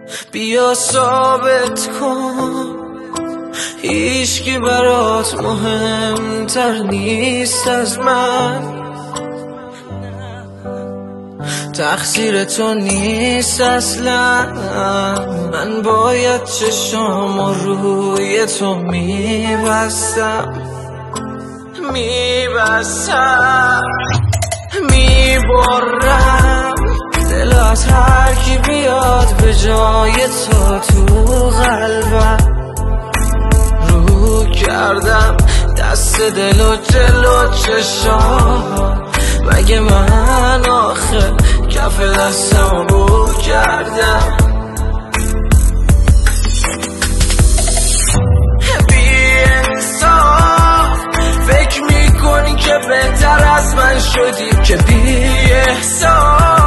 بیا ثابت کن هیچکی برات مهمتر نیست از من، تقصیر تو نیست اصلا. من باید چشام روی تو میبستم میبرم دل از هر کی بیاد به جای تو قلبم. رو کردم دست دل و جلو چشام، مگه من آخه کف دستم رو کردم. بی انصاف فکر میکنی که بهتر از من شدی، که بی احساس